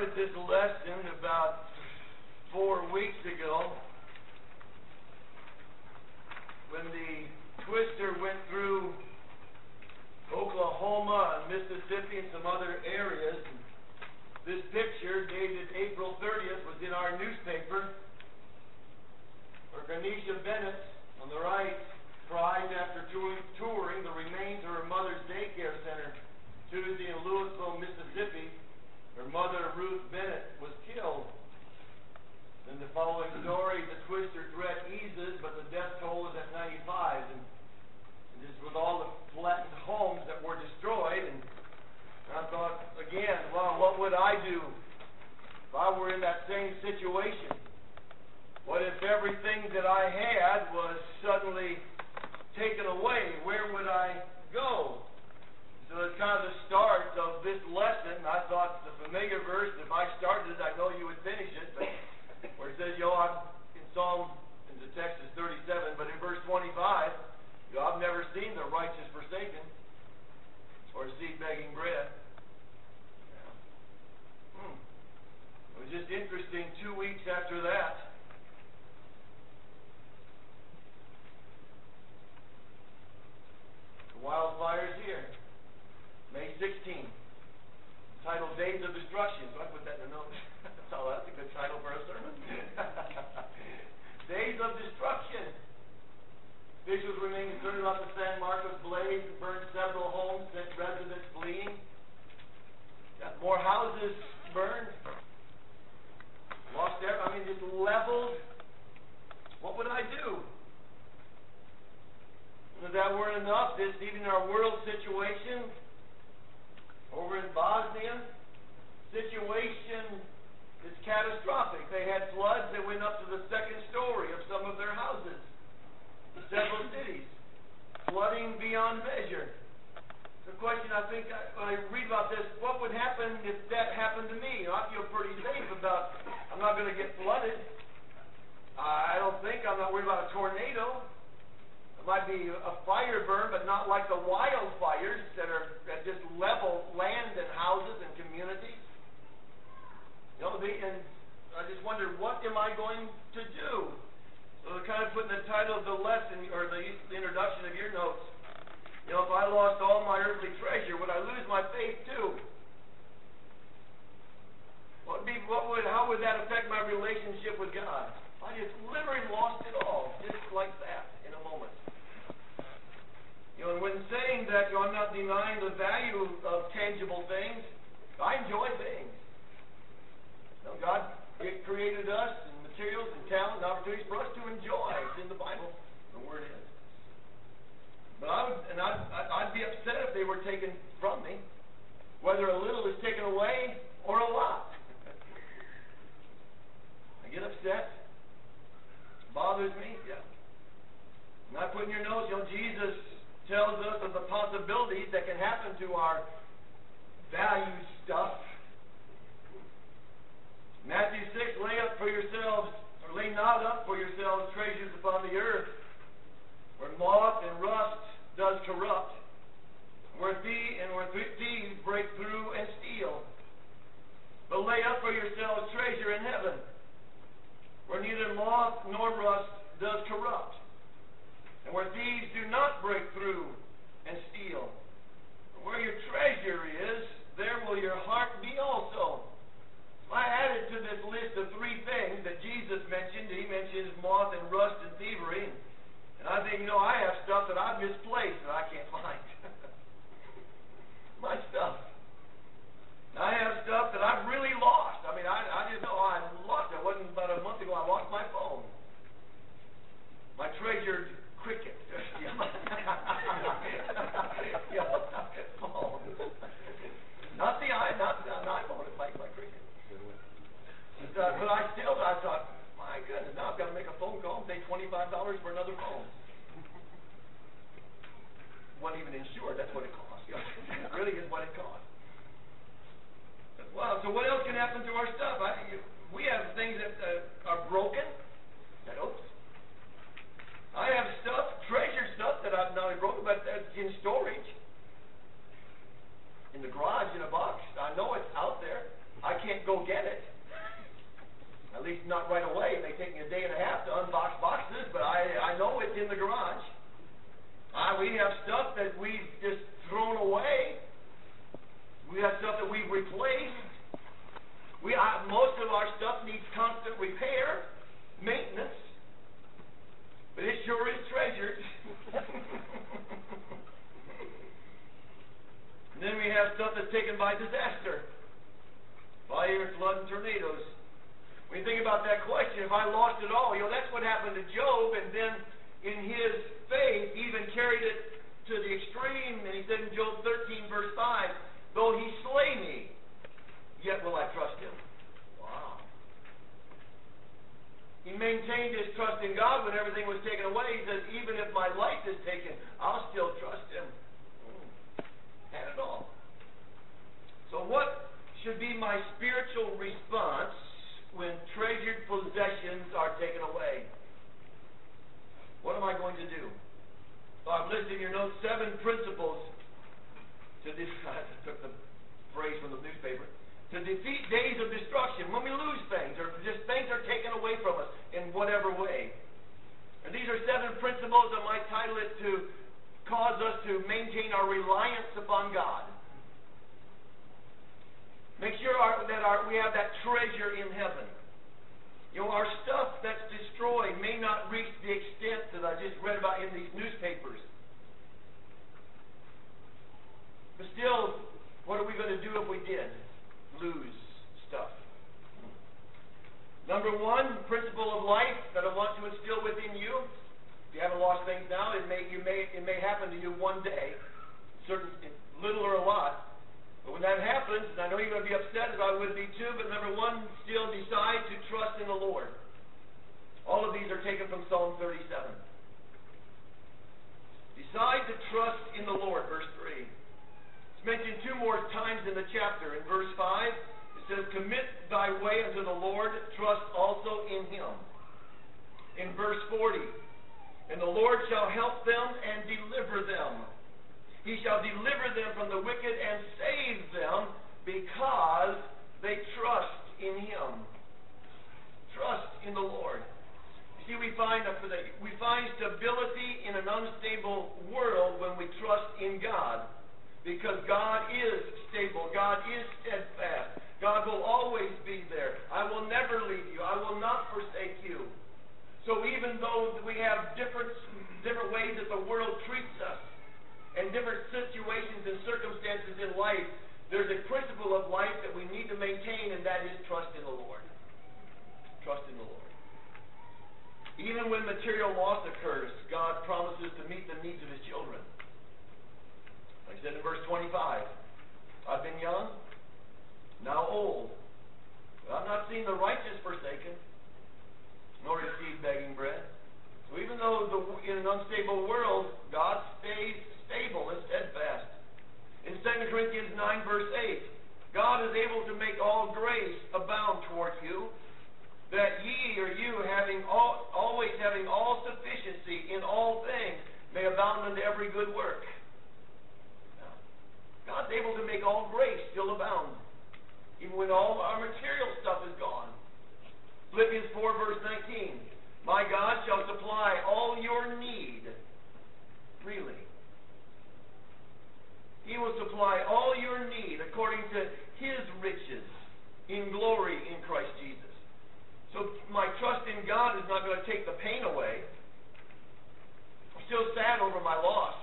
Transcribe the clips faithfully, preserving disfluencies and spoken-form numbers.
started this lesson about four weeks ago when the twister went through Oklahoma and Mississippi and some other areas. This picture, dated April thirtieth, was in our newspaper, where Ganesha Bennett, on the right, cried after touring the remains of her mother's daycare center Tuesday in Louisville, Mississippi. Her mother, Ruth Bennett, was killed. In the following story, the twister threat eases, but the death toll is at ninety-five. And this with all the flattened homes that were destroyed. And I thought, again, well, what would I do if I were in that same situation? What if everything that I had was suddenly taken away? Where would I go? So it's kind of the start of this lesson. I thought the familiar verse, if I started it, I know you would finish it. But where it says, you know, I'm in Psalm, in the text is thirty-seven, but in verse twenty-five, you know, I've never seen the righteous forsaken or seed begging bread. Yeah. Hmm. It was just interesting. Two weeks after that, the wildfires here. May sixteenth, titled Days of Destruction. So I put that in the notes. So that's a good title for a sermon. Days of Destruction. Officials remained concerned about the San Marcos blaze that burned several homes, sent residents fleeing. Got more houses burned. Lost their, I mean, just leveled. What would I do? If that weren't enough, this even our world situation over in Bosnia, situation is catastrophic. They had floods that went up to the second story of some of their houses in several cities. Flooding beyond measure. The question I think I, when I read about this, what would happen if that happened to me? You know, I feel pretty safe about, I'm not going to get flooded. I don't think, I'm not worried about a tornado. It might be a fire burn, but not like the wildfires that are that just level land and houses and communities. You know, they, and I just wonder, what am I going to do? So, kind of putting the title of the lesson or the, the introduction of your notes. You know, if I lost all my earthly treasure, would I lose my faith too? What would be? What would? How would that affect my relationship with God? I just literally lost it all, just like that, in a moment. You know, and when saying that, you know, I'm not denying the value of tangible things. I enjoy things. You know, God created us and materials and talent and opportunities for us to enjoy. It's in the Bible. The Word is. But I would, and I'd, I'd be upset if they were taken from me, whether a little is taken away or a lot. I get upset. Bothers me. Yeah. And I put in your notes, you know, Jesus tells us of the possibilities that can happen to our value stuff. Matthew six, lay up for yourselves, or lay not up for yourselves treasures upon the earth, where moth and rust does corrupt, where thieves and where thieves break through and steal. But lay up for yourselves treasure in heaven, where neither moth nor rust does corrupt, and where thieves do not break through and steal. Where your treasure is, there will your heart be also. I added to this list of three things that Jesus mentioned. He mentions moth and rust and thievery. And I think, you know, I have stuff that I've misplaced that I can't find. My stuff. I have stuff that I've really lost. I mean, I, I just know I lost it. It wasn't about a month ago I lost my phone. My treasured cricket. yeah, phone. Not the i, not the iPhone. It's like my cricket. But, uh, but I still, I thought, my goodness, now I've got to make a phone call and pay twenty-five dollars for another phone. Wasn't even insured. That's what it cost. It really is what it cost. Wow. So what else can happen to our stuff? I, you, we have things that uh, are broken. That oops. I have stuff, treasured stuff that I've not only broken, but that's in storage. In the garage, in a box. I know it's out there. I can't can't go get it. At least not right away. It may take me a day and a half to unbox boxes, but I, I know it's in the garage. Uh, we have stuff that we've just thrown away. We have stuff that we've replaced. We uh, most of our stuff needs constant repair, maintenance, but it sure is treasured. And then we have stuff that's taken by disaster, fire, flood, and tornadoes. When you think about that question, if I lost it all, you know, that's what happened to Job, and then in his faith, he even carried it to the extreme, and he said in Job thirteen, verse five, though he slay me, yet will I trust him. Wow. He maintained his trust in God when everything was taken away. He says, even if my life is taken, I'll still trust him. Mm. Had it all. So what should be my spiritual response when treasured possessions are taken away? What am I going to do? So I've listed in your notes seven principles to defeat, I took the phrase from the newspaper, to defeat days of destruction, when we lose things, or just things are taken away from us in whatever way. And these are seven principles that might title it to cause us to maintain our reliance upon God. Make sure our, that our, we have that treasure in heaven. You know, our stuff that's destroyed may not reach the extent that I just read about in these newspapers. But still, what are we going to do if we did lose stuff? Number one, principle of life that I want to instill within you. If you haven't lost things now, it may, you may, it may happen to you one day, certain, little or a lot. But when that happens, and I know you're going to be upset, as I would be too, but number one, still decide to trust in the Lord. All of these are taken from Psalm thirty-seven. Decide to trust in the Lord, verse three. It's mentioned two more times in the chapter. In verse five, it says, commit thy way unto the Lord, trust also in him. In verse forty, and the Lord shall help them and deliver them. He shall deliver them from the wicked and save them because they trust in him. Trust in the Lord. You see, we find we find stability in an unstable world when we trust in God. Because God is stable. God is steadfast. God will always be there. I will never leave you. I will not forsake you. So even though we have different, different ways that the world treats us, and different situations and circumstances in life, there's a principle of life that we need to maintain, and that is trust in the Lord. Trust in the Lord. Even when material loss occurs, God promises to meet the needs of his children. Like I said in verse twenty-five, I've been young, now old, but I've not seen the righteous forsaken, nor his seed begging bread. So even though the, in an unstable world, God stays stable and steadfast. In Second Corinthians nine, verse eight, God is able to make all grace abound toward you, that ye or you, having all, always having all sufficiency in all things, may abound unto every good work. Now, God's able to make all grace still abound, even when all our material stuff is gone. Philippians four, verse nineteen, my God shall supply all your need freely. He will supply all your need according to his riches in glory in Christ Jesus. So my trust in God is not going to take the pain away. I'm still sad over my loss.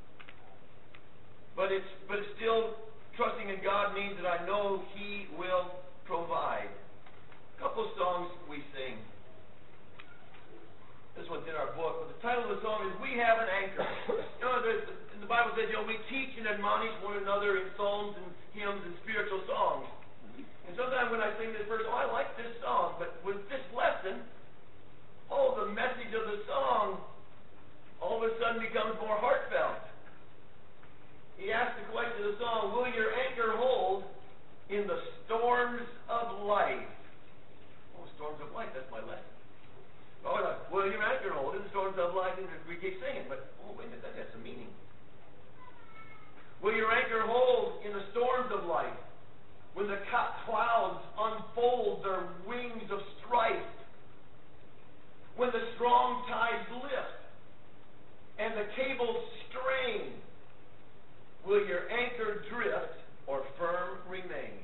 But it's, but it's still, trusting in God means that I know he will provide. A couple of songs we sing. This one's in our book, but the title of the song is We Have an Anchor. You know, the, the Bible says, you know, we teach and admonish one another in psalms and hymns and spiritual songs. And sometimes when I sing this verse, oh, I like this song, but with this lesson, oh, the message of the song all of a sudden becomes more heartfelt. He asks the question of the song, will your anchor hold in the storms of life? Oh, storms of life, that's my lesson. Oh, well, your anchor hold in the storms of life, and we keep singing, but, oh, wait a minute, that has some meaning. Will your anchor hold in the storms of life? when the clouds unfold their wings of strife, when the strong tides lift and the cables strain, will your anchor drift or firm remain?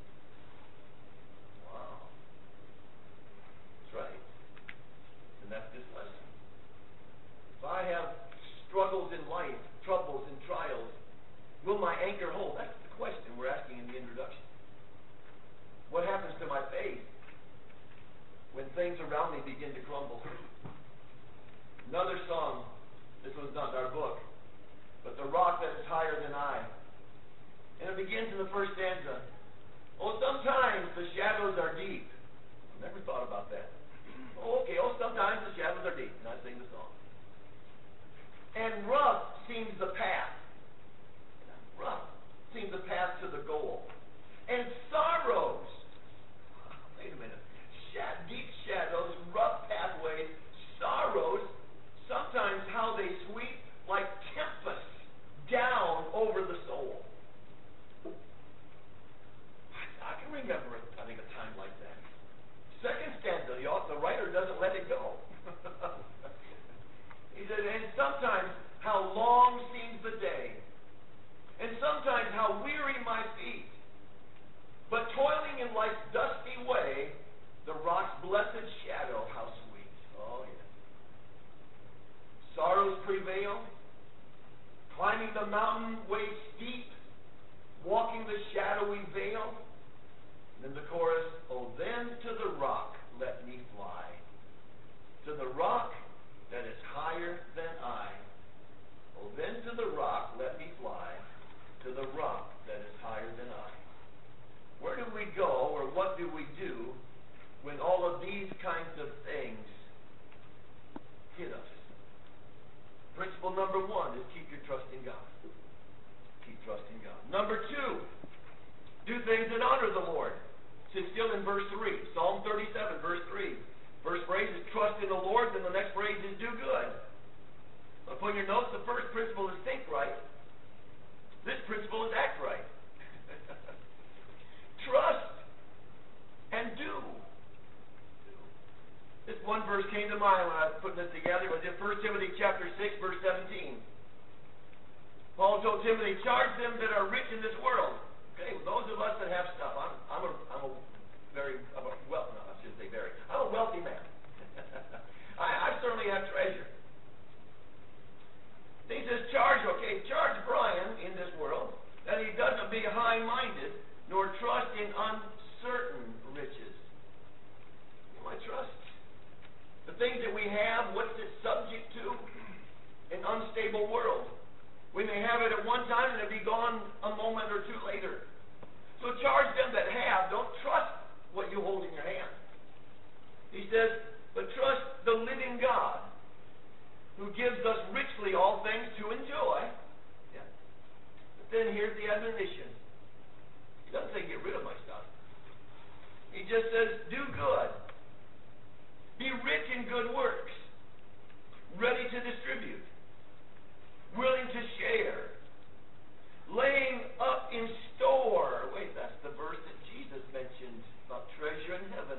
Wow. That's right. And that's this lesson. If I have struggles in life, troubles and trials, will my anchor hold? That's the question we're asking in the introduction. What happens to my faith when things around me begin to crumble? Another song, this one's not in our book, but the rock that is higher than I. And it begins in the first stanza. Oh, sometimes the shadows are deep. I never thought about that. Oh, okay, oh, sometimes the shadows are deep. And I sing the song. And rough seems the path. Rough seems the path to the goal. And sorrows, wait a minute, Shad, deep shadows, rough pathways, sorrows, sometimes how they sweep like tempests down over the soul. I can remember, I think, a time like that. Second stanza, the, the writer doesn't let it go. He said, and sometimes how long seems the day, and sometimes how weary my feet. But toiling in life's dusty way, the rock's blessed shadow, how sweet. Oh, yes. Sorrows prevail, climbing the mountain way steep, walking the shadowy vale. And then the chorus, oh, then to the rock let me fly, to the rock that is higher than I. Oh, then to the rock let me fly, to the rock that is higher than I. Where do we go, or what do we do when all of these kinds of things hit us? Principle number one is keep your trust in God. Keep trusting God. Number two, do things that honor the Lord. It's still in verse three. Psalm thirty-seven, verse three. First phrase is trust in the Lord, then the next phrase is do good. I'll put in your notes, the first principle is think right. This principle is act right. Trust and do. This one verse came to mind when I was putting this together. It was in First Timothy chapter six, verse seventeen. Paul told Timothy, charge them that are rich in this world. Okay, well, those of us that have stuff. I'm, I'm a, I'm a very, I'm a, well, no, I shouldn't say very. I'm a wealthy man. I, I certainly have treasure. He says, charge, okay, charge Brian in this world that he doesn't be high-minded nor trust in uncertain riches. My trust. The things that we have, what's it subject to? An unstable world. We may have it at one time and it'll be gone a moment or two later. So charge them that have. Don't trust what you hold in your hand. He says, but trust the living God who gives us richly all things to enjoy. Yeah. But then here's the admonition. He doesn't say get rid of my stuff. He just says do good. Be rich in good works, ready to distribute, willing to share, laying up in store. Wait, that's the verse that Jesus mentioned about treasure in heaven.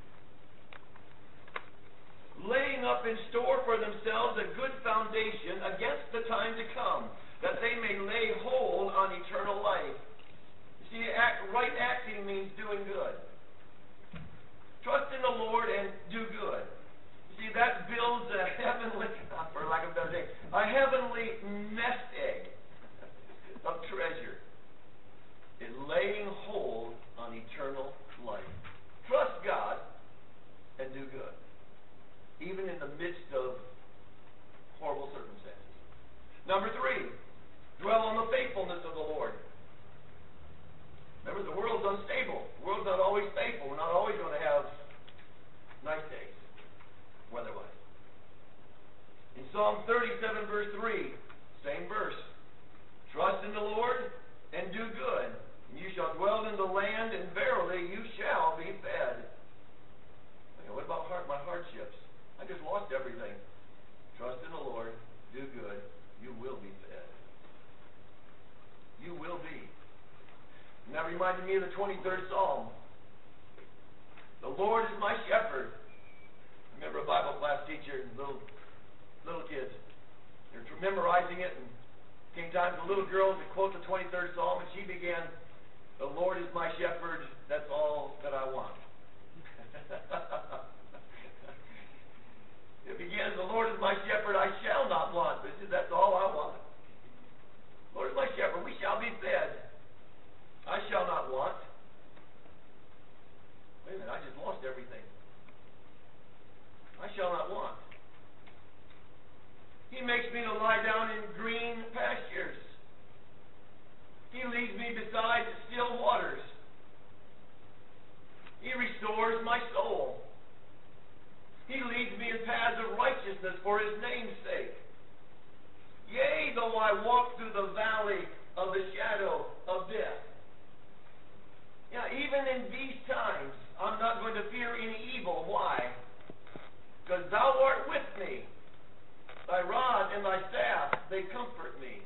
Laying up in store for themselves a good foundation against the time to come, that they may lay hold on eternal life. You see, act, right acting means doing good. Trust in the Lord and do good. You see, that builds a heavenly, for lack of a better name, a heavenly nest egg of treasure in laying hold on eternal life. Trust God and do good, even in the midst of horrible circumstances. Number three, dwell on the faithfulness of the Lord. Remember, the world's unstable. The world's not always faithful. We're not always going to have nice days, weather-wise. In Psalm thirty-seven, verse three, same verse. Trust in the Lord and do good, and you shall dwell in the land, and verily you shall be fed. Okay, what about heart, my hardships? I just lost everything. Trust in the Lord, do good, you will be fed. You will be. And that reminds reminded me of the twenty-third Psalm. The Lord is my shepherd. I remember a Bible class teacher and little little kids. They're memorizing it, and came time for the little girl to quote the twenty-third Psalm, and she began, "The Lord is my shepherd, that's all that I want." It begins, "The Lord is my shepherd, I shall not want." But that's all I want. "The Lord is my shepherd, we shall be fed. I shall not want." Wait a minute, I just lost everything. I shall not want. He makes me to lie down in green pastures. He leads me beside still waters. He restores my soul. He leads me in paths of righteousness for His name's sake. Yea, though I walk through the valley of the shadow of death. Yeah, even in these times, I'm not going to fear any evil. Why? Because Thou art with me. Thy rod and Thy staff, they comfort me.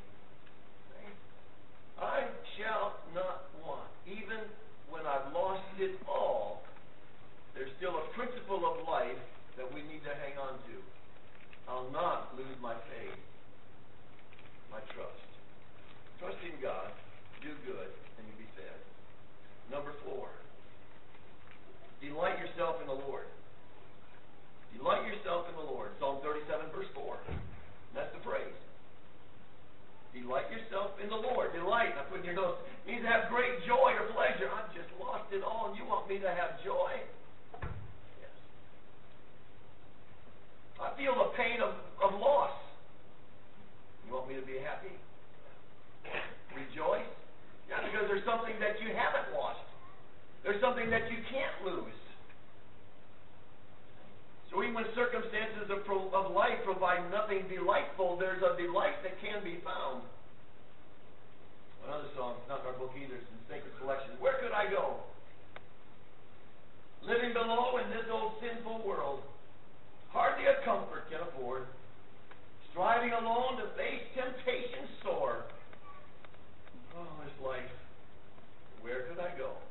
I shall not want. Even when I've lost it all, there's still a principle of life that we need to hang on to. I'll not lose my faith, my trust. Trust in God, do good, and you'll be fed. Number four, delight yourself in the Lord. Delight yourself in the Lord. Psalm thirty-seven, verse four. That's the phrase. Delight yourself in the Lord. Delight, I put in your notes, means to have great joy or pleasure. I've just lost it all, and you want me to have joy? Yes. I feel the pain of, of loss. You want me to be happy? Rejoice? Yeah, because there's something that you haven't lost. There's something that you can't lose. So even when circumstances of, pro, of life provide nothing delightful, there's a delight that can be found. Another song, it's not in our book either, it's in Sacred Selection. Where could I go? Living below in this old sinful world, hardly a comfort can afford. Striving alone to face temptation sore. Oh, this life, where could I go?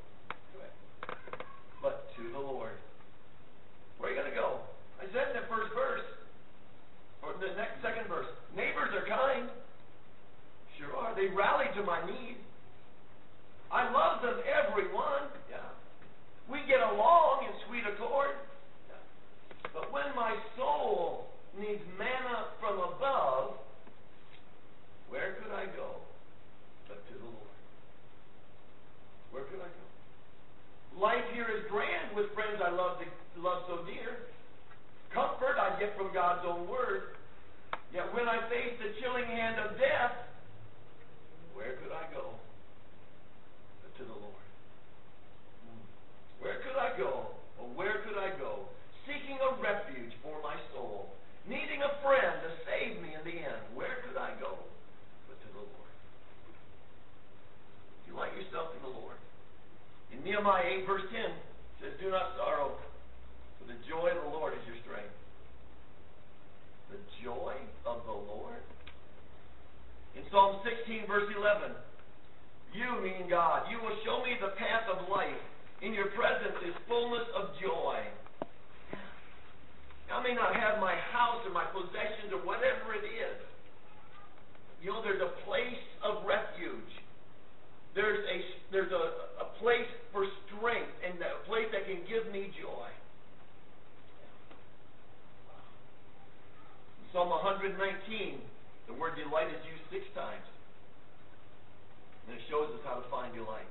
But to the Lord. Where are you going to go? I said in the first verse, or the next second verse, neighbors are kind. Sure are. They rally to my need. I love them, everyone. Yeah. We get along in sweet accord. Yeah. But when my soul needs manna from above, where could I go but to the Lord? Where could I go? Life here is grand with friends I love to love so dear. Comfort I get from God's own word. Yet when I face the chilling hand of death, where could I go but to the Lord? Where could I go? Or where could I go? Seeking a refuge for my soul. Needing a friend to save me in the end. Where could I go but to the Lord? Delight yourself in the Lord. In Nehemiah eight, verse ten, it says, "Do not sorrow, for the joy of the Lord is your strength." The joy of the Lord? In Psalm sixteen, verse eleven, "You," meaning God, "you will show me the path of life. In your presence is fullness of joy." I may not have my house or my possessions or whatever it is. You know, there's a place of refuge. There's a, there's a, a place for strength and a place that can give me joy. In Psalm one nineteen, the word delight is used six times. And it shows us how to find delight.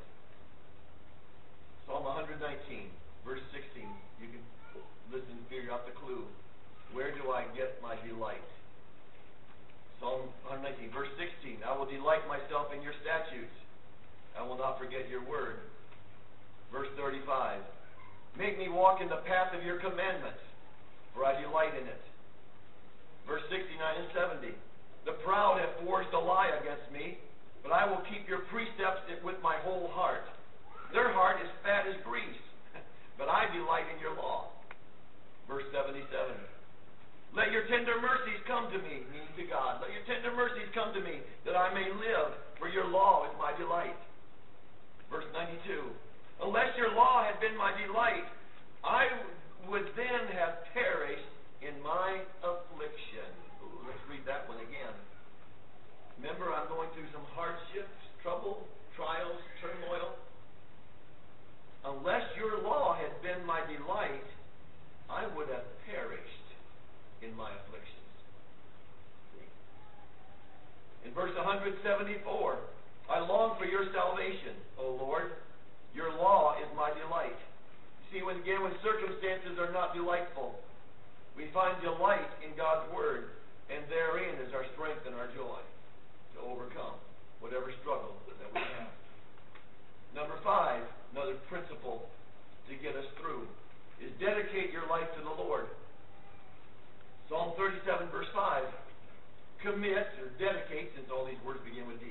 Psalm one nineteen, verse sixteen. You can listen and figure out the clue. Where do I get my delight? Psalm one nineteen, verse sixteen. "I will delight myself in your statutes. I will not forget your word." Verse thirty-five, "Make me walk in the path of your commandments, for I delight in it." Verse sixty-nine and seventy, "The proud have forged a lie against me, but I will keep your precepts with my whole heart. Their heart is fat as grease, but I delight in your law." Verse seventy-seven, "Let your tender mercies come to me," meaning to God. "Let your tender mercies come to me, that I may live, for your law is my delight." Verse ninety-two, would then have perished in my affliction. Ooh, let's read that one again. Remember, I'm going through some hardships, trouble, trials, turmoil. Unless your law had been my delight, I would have perished in my afflictions. See? In verse one seventy-four, I long for your salvation, O Lord. Your law is my delight. See, when, again, when circumstances are not delightful, we find delight in God's Word, and therein is our strength and our joy to overcome whatever struggle that we have. Number five, another principle to get us through, is dedicate your life to the Lord. Psalm thirty-seven, verse five, commit, or dedicate, since all these words begin with D.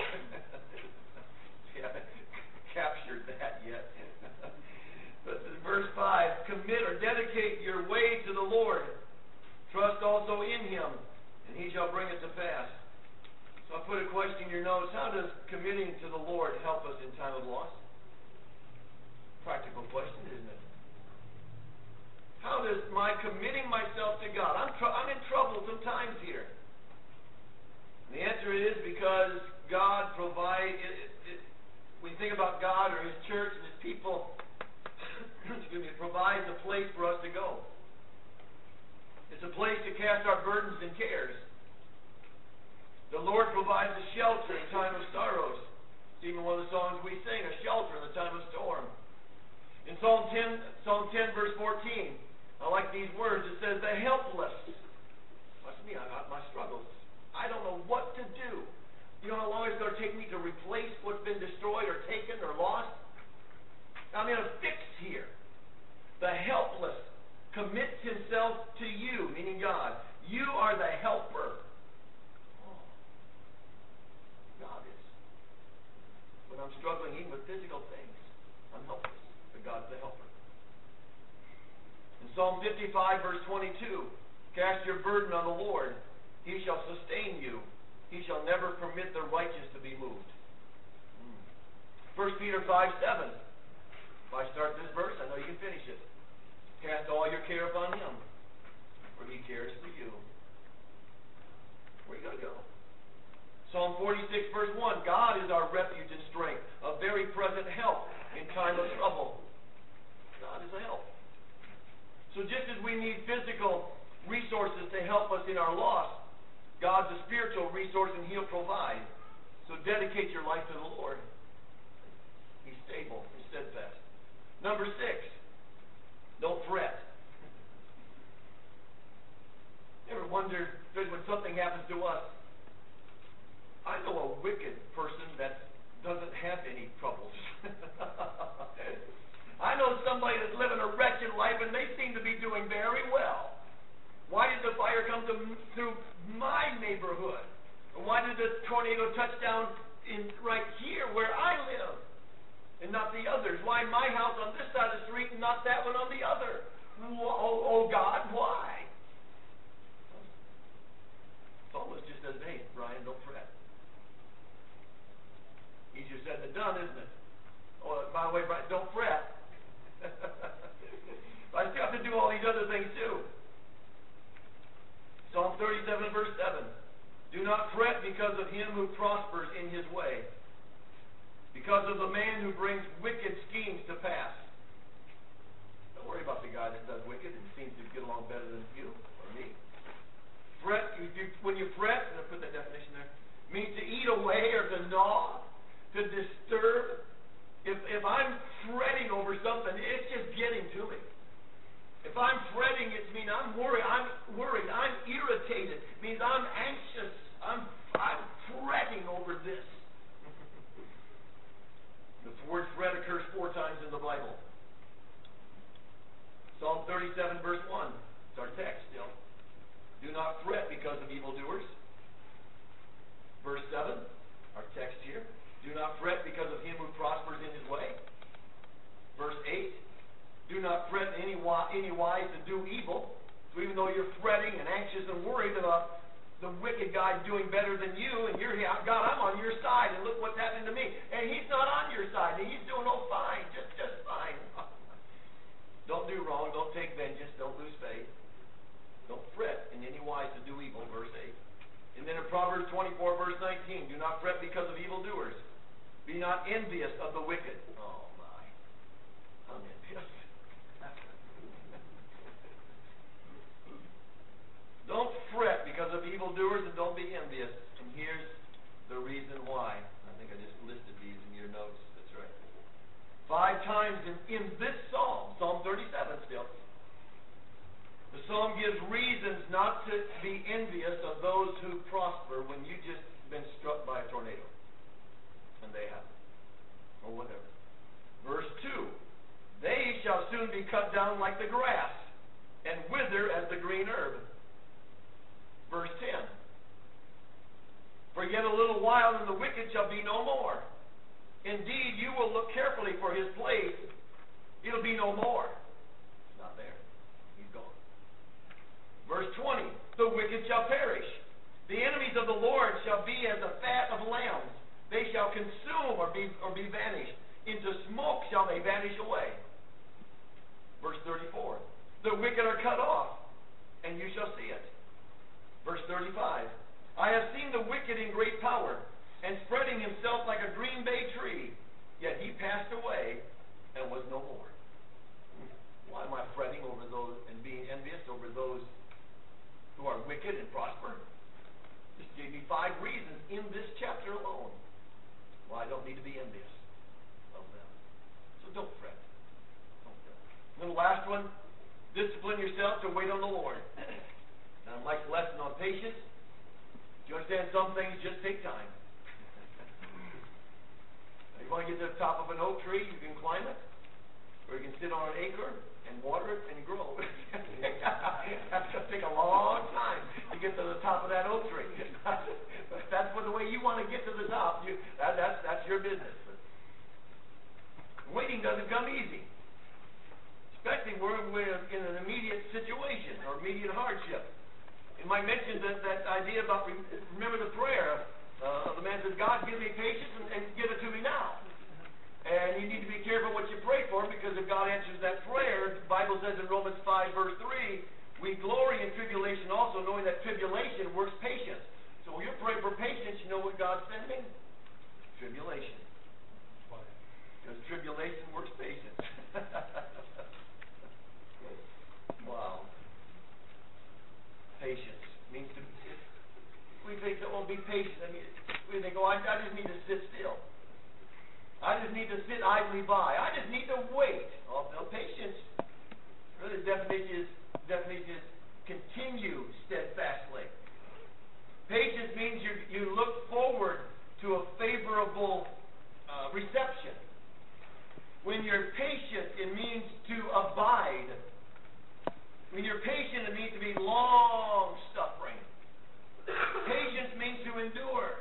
See, I haven't captured that yet. But verse five, commit or dedicate your way to the Lord. Trust also in Him, and He shall bring it to pass. So I put a question in your notes. How does committing to the Lord help us in time of loss? Practical question, isn't it? How does my committing myself to God? I'm, tr- I'm in trouble sometimes here. And the answer is because God provides, when you think about God or His church and His people, excuse me, it provides a place for us to go. It's a place to cast our burdens and cares. The Lord provides a shelter in time of sorrows. It's even one of the songs we sing, a shelter in the time of storm. In Psalm ten, Psalm ten, verse fourteen, I like these words. It says, the helpless. That's me, I got my struggles. I don't know what to do. You know how long it's going to take me to replace what's been destroyed or taken or lost? I'm in a fix here. The helpless commits himself to you, meaning God. You are the helper. Oh, God is. When I'm struggling even with physical things, I'm helpless. But God's the helper. In Psalm fifty-five, verse twenty-two, cast your burden on the Lord. He shall sustain you. He shall never permit the righteous to be moved. First Peter five, seven. If I start this verse, I know you can finish it. Cast all your care upon Him, for He cares for you. Where are you going to go? Psalm forty-six, verse one. God is our refuge and strength, a very present help in time of trouble. God is a help. So just as we need physical resources to help us in our loss, God's a spiritual resource and He'll provide. So dedicate your life to the Lord. He's stable and steadfast. Number six, don't fret. Ever wondered when something happens to us? I know a wicked person that doesn't have any troubles. I know somebody that's living a wretched life and they seem to be doing very well. Why did the fire come to, through my neighborhood? And why did the tornado touch down in right here where I live and not the others? Why my house on this side of the street and not that one on the other? Oh, oh God, why? Psalmist just says, hey, Brian, don't fret. Easier said than done, isn't it? Oh, by the way, Brian, don't fret. I still have to do all these other things too. Psalm thirty-seven, verse seven. Do not fret because of him who prospers in his way, because of the man who brings wicked schemes to pass. Don't worry about the guy that does wicked and seems to get along better than you or me. Fret, you, you, when you fret, and I put that definition there, means to eat away or to gnaw, to disturb. If, if I'm fretting over something, it's just getting to me. If I'm fretting, it means I'm worried. I'm worried. I'm irritated. It means I'm anxious. I'm I'm fretting over this. The word fret occurs four times in the Bible. Psalm thirty-seven, verse one. It's our text still. Do not fret because of evildoers. Verse seven, our text here. Do not fret because of him who prospers in his way. Verse eight. Do not fret in any, any wise to do evil. So even though you're fretting and anxious and worried about the wicked guy doing better than you, and you're here, God, I'm on your side, and look what's happened to me. And he's not on your side, and he's doing oh fine, just, just fine. Don't do wrong, wrong, don't take vengeance, don't lose faith. Don't fret in any wise to do evil, verse eight. And then in Proverbs twenty-four, verse nineteen, do not fret because of evildoers. Be not envious of the wicked. Oh my, I'm envious. Don't fret because of evildoers, and don't be envious. And here's the reason why. I think I just listed these in your notes. That's right. Five times in, in this psalm, Psalm thirty-seven still, the psalm gives reasons not to be envious of those who prosper when you just been struck by a tornado. And they have. Or whatever. Verse two, they shall soon be cut down like the grass, and wither as the green herb. Verse ten, for yet a little while, and the wicked shall be no more. Indeed, you will look carefully for his place. It'll be no more. It's not there. He's gone. Verse twenty, the wicked shall perish. The enemies of the Lord shall be as the fat of lambs. They shall consume or be, or be vanished. Into smoke shall they vanish away. Verse thirty-four, the wicked are cut off, and you shall see it. Verse thirty-five, I have seen the wicked in great power, and spreading himself like a green bay tree, yet he passed away and was no more. Why am I fretting over those and being envious over those who are wicked and prosper? Just gave me five reasons in this chapter alone why I don't need to be envious of them. So don't fret. Don't fret. And the last one, discipline yourself to wait on the Lord. Now, Mike's lesson on patience. Do you understand some things just take time? You want to get to the top of an oak tree, you can climb it, or you can sit on an acre and water it and grow. That's going to take a long time to get to the top of that oak tree. If that's the way you want to get to the top, you, that, that's, that's your business. But waiting doesn't come easy, especially when we're in an immediate situation or immediate hardship. And Mike mentioned that, that idea about, remember the prayer, uh, the man says, God, give me patience and, and give it to me now. And you need to be careful what you pray for, because if God answers that prayer, the Bible says in Romans five, verse three, we glory in tribulation also, knowing that tribulation works patience. So when you're praying for patience, you know what God's sending? Tribulation. Because tribulation works patience. Wow. Patience means to, we think that, well, be patient. I mean, we think, oh, I, I just need to sit still. I just need to sit idly by. I just need to wait. Oh, no, patience. Really, the definition is, definition is continue steadfastly. Patience means you, you look forward to a favorable uh, reception. When you're patient, it means to abide. When you're patient, it means to be long-suffering. Patience means to endure.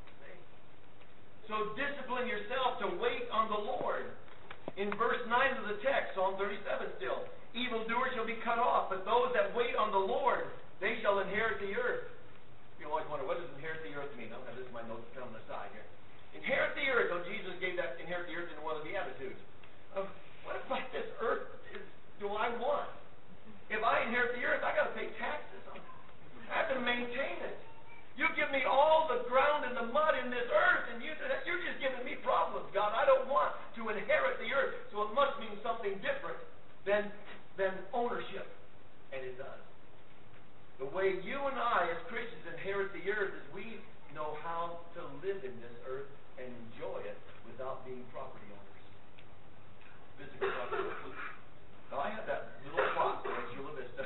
So discipline yourself to wait on the Lord. In verse nine of the text, Psalm thirty-seven still, evildoers shall be cut off, but those that wait on the Lord, they shall inherit the earth. You always wonder, what does inherit the earth mean? I'll have this in my notes on the side here. Inherit the earth. Oh, Jesus gave that inherit the earth in one of the Beatitudes. Um, what about this earth is, do I want? If I inherit the earth, I got to pay taxes on it. I have to maintain it. You give me all the ground and the mud in this earth, and you, you're just giving me problems, God. I don't want to inherit the earth. So it must mean something different than, than ownership. And it does. The way you and I, as Christians, inherit the earth is we know how to live in this earth and enjoy it without being property owners. Physical property owners. Now, I have that little plot there at Chula Vista.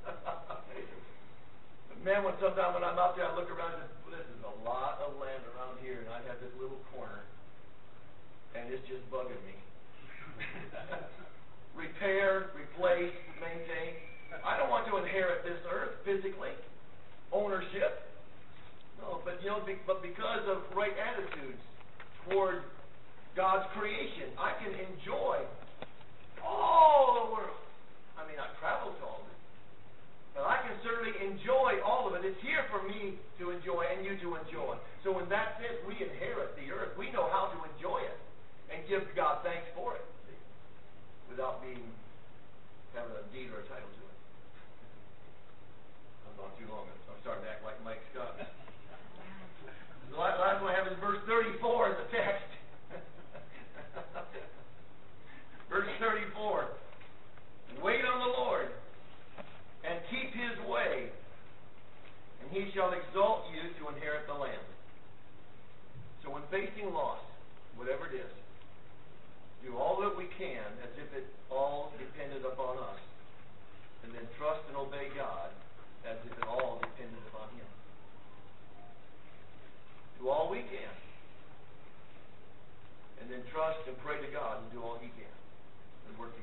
Man, when sometimes when I'm out there, I look around and say, this is a lot of land around here, and I have this little corner, and it's just bugging me. Repair, replace, maintain. I don't want to inherit this earth physically. Ownership. No, but you know, be, but because of right attitudes toward God's creation, I can enjoy all the world. I mean, I've traveled to all this. But I can certainly enjoy all of it. It's here for me to enjoy and you to enjoy. So in that sense, we inherit the earth. We know how to enjoy it and give God thanks for it, see, without being having a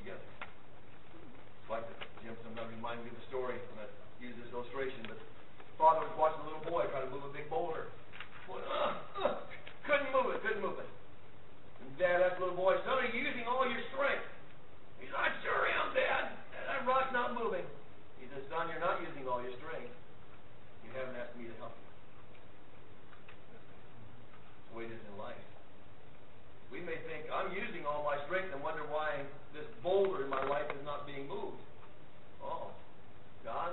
together. It's like Jim sometimes reminds me of the story when I use this illustration, but father was watching a little boy try to move a big boulder. Boy, uh, uh, couldn't move it, couldn't move it. And Dad asked the little boy, son, are you using all your strength? He said, I sure am, Dad. That rock's not moving. He said, son, you're not using all your strength. You haven't asked me to help you. That's the way it is in life. We may think, I'm using all my strength and wonder why this boulder in my life is not being moved. Oh, God,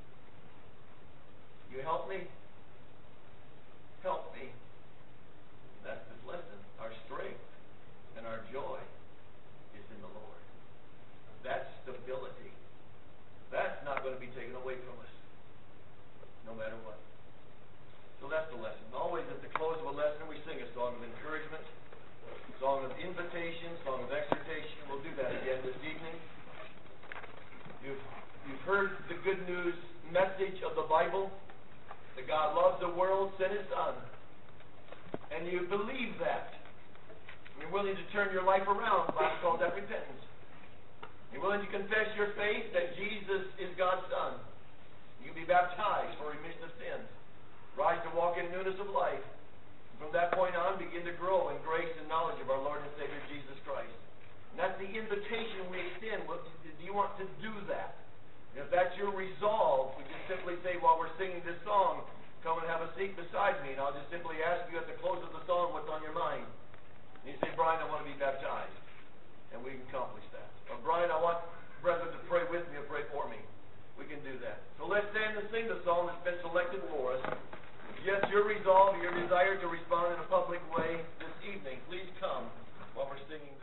you help me? Help me. That's this lesson. Our strength and our joy is in the Lord. That's stability. That's not going to be taken away from us, no matter what. So that's the lesson. Always at the close of a lesson, we sing a song of encouragement, a song of invitation, a song of exhortation. We'll do that again this evening. You've, you've heard the good news message of the Bible, that God loves the world, sent His Son. And you believe that. You're willing to turn your life around. The Bible calls that repentance. You're willing to confess your faith that Jesus is God's Son. You can be baptized for remission of sins. Rise to walk in newness of life. From that point on, begin to grow in grace and knowledge of our Lord and Savior Jesus Christ. And that's the invitation we extend. Do you want to do that? And if that's your resolve, we just simply say while we're singing this song, come and have a seat beside me, and I'll just simply ask you at the close of the song what's on your mind. And you say, Brian, I want to be baptized. And we can accomplish that. Or, Brian, I want brethren to pray with me or pray for me. We can do that. So let's stand and sing the song that's been selected for us. Yes, your resolve, your desire to respond in a public way this evening, please come while we're singing.